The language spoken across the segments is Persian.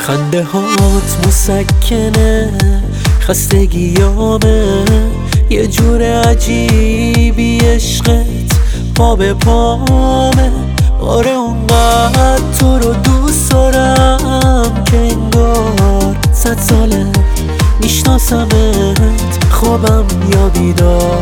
خنده هات مسکنه، خستگیامه، یه جور عجیبی عشقت پا به پامه. آره اونقدر تو رو دوست دارم که انگار 100 ساله میشناسمت، خوابم یا بیدار.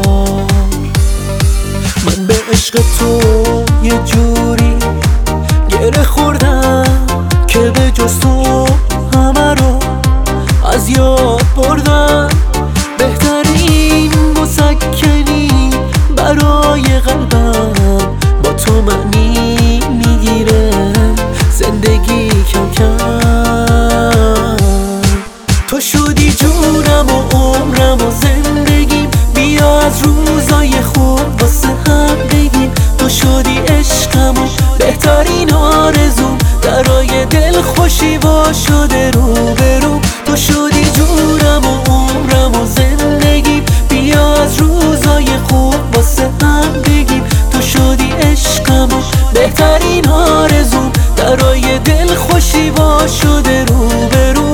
من به عشق تو یه جوری گره خوردم که به جز تو همه رو از یاد بردم. بهترین مسکنی برای قلبم با تو معنی میگیره زندگی کم کم. تو شدی جونم و عمرم و زندگیم، بیا از روزای خوب واسه هم بگیم. تو شدی عشقم و بهترین آرزوم، درای دل خوشی وا شده رو به رو. تو شدی جونم و عمرم و زندگیم، بیا از روزای خوب واسه هم بگیم. تو شدی عشقم و بهترین آرزوم، درای دل خوشی وا شده رو به رو.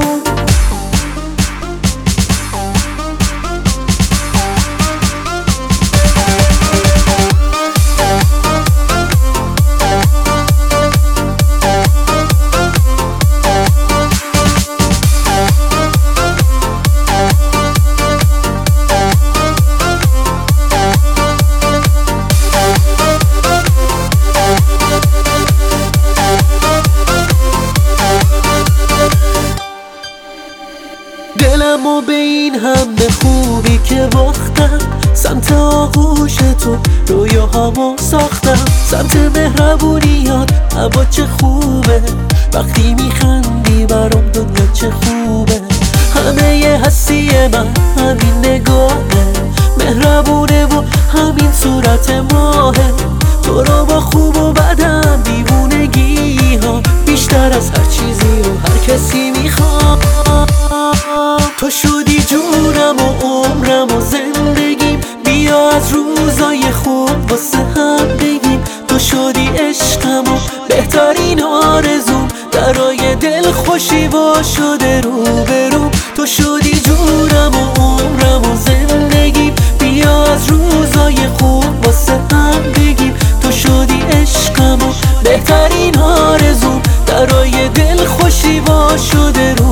دلم و به این همه خوبی که باختم، سمت آغوش تو رویاهامو ساختم. سمت مهربونیات اما چه خوبه، وقتی میخندی برام دنیا چه خوبه. همه ی هستی من همین نگاهه، مهربونه و همین صورت ماهه. تو رو با خوب و بدم دیوونگی ها بیشتر از هر چیزی و هر کسی میخوام. تو شدی جونم و عمرم و زندگیم، بیا از روزای خوب واسه هم بگیم. تو شدی عشقم و بهترین آرزوم، درای دل خوشی وا شده رو به رو. تو شدی جونم و عمرم و زندگیم، بیا از روزای خوب واسه هم بگیم. تو شدی عشقم و بهترین آرزوم، درای دل خوشی وا شده رو